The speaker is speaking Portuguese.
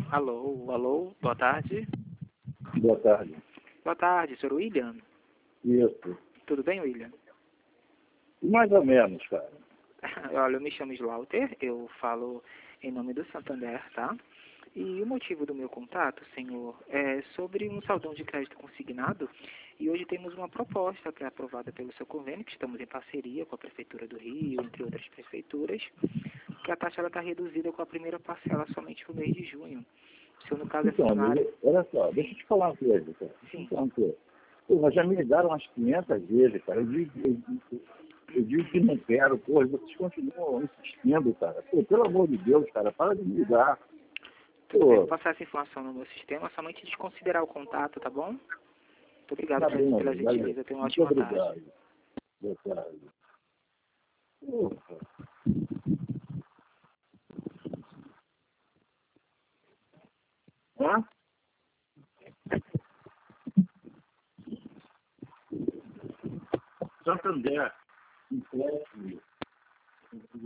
Alô, alô, boa tarde. Boa tarde. Boa tarde, senhor William. Isso. Tudo bem, William? Mais ou menos, cara. Olha, eu me chamo Slaughter, eu falo em nome do Santander, tá? E o motivo do meu contato, senhor, é sobre um saldão de crédito consignado. E hoje temos uma proposta que é aprovada pelo seu convênio, que estamos em parceria com a Prefeitura do Rio, entre outras prefeituras, que a taxa está reduzida com a primeira parcela somente no mês de junho. Se eu, no caso, é Então, funcionário... amigo, olha só, deixa eu te falar uma coisa, cara. Sim. Pô, já me ligaram umas 500 vezes, cara. Eu digo que não quero, pô, vocês continuam insistindo, cara. Pô, pelo amor de Deus, cara, para de me ligar. Tudo bem, Pô, vou passar essa informação no meu sistema, somente desconsiderar o contato, tá bom? Muito obrigado tá bom, pela amigo, gentileza, tenha uma muito ótima tarde. obrigado. Boa tarde. Porra. Hã? Santander. Empréstimo.